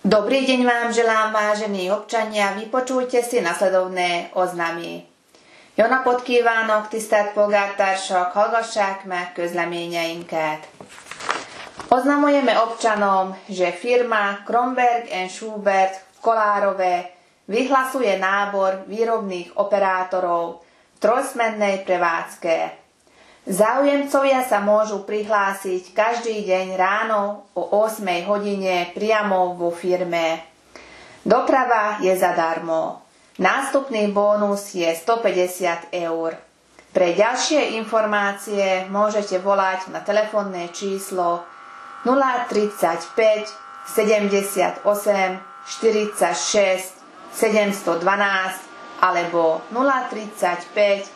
Dobrý deň vám želám, vážení občania, vypočujte si nasledovné oznámy. Jó napot kívánok, tisztelt polgártársak, hallgassák meg közleményeinket. Oznamujeme občanom, že firma Kromberg & Schubert v Kolárove vyhlasuje nábor výrobných operátorov v trojsmennej prevádzke. Záujemcovia sa môžu prihlásiť každý deň ráno o 8 hodine priamo vo firme. Doprava je zadarmo. Nástupný bónus je 150 €. Pre ďalšie informácie môžete volať na telefónne číslo 035 78 46 712 alebo 035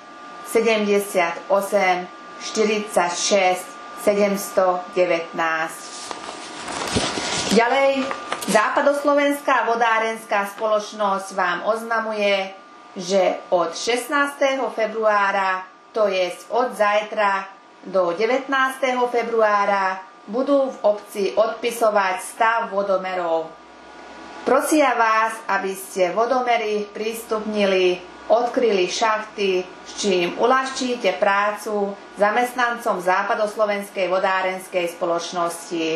78 46 719. Ďalej, Západoslovenská vodárenská spoločnosť vám oznamuje, že od 16. februára, to je od zajtra do 19. februára, budú v obci odpisovať stav vodomerov. Prosia vás, aby ste vodomery prístupnili, odkryli šachty, s čím uľahčíte prácu zamestnancom Západoslovenskej vodárenskej spoločnosti.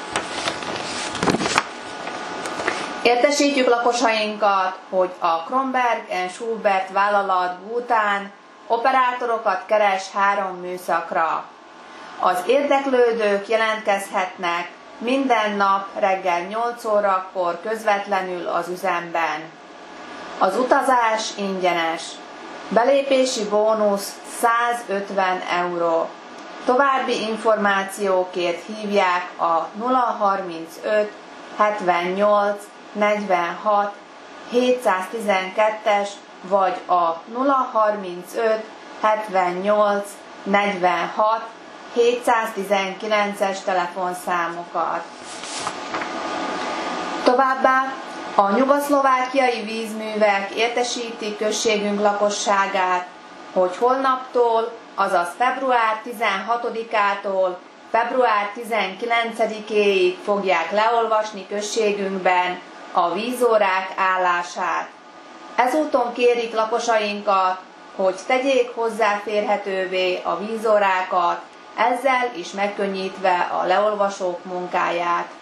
Értesítjük lakosainkat, hogy a Kromberg & Schubert vállalat bután operátorokat keres 3 műszakra. Az érdeklődők jelentkezhetnek minden nap reggel 8 órakor közvetlenül az üzemben. Az utazás ingyenes. Belépési bónusz 150 €. További információkért hívják a 035 78 46 712-es vagy a 035 78 46 719-es telefonszámokat. Továbbá a nyugoszlovákiai vízművek értesítik községünk lakosságát, hogy holnaptól, azaz február 16-ától február 19-éig fogják leolvasni községünkben a vízórák állását. Ezúton kérik lakosainkat, hogy tegyék hozzáférhetővé a vízórákat, ezzel is megkönnyítve a leolvasók munkáját.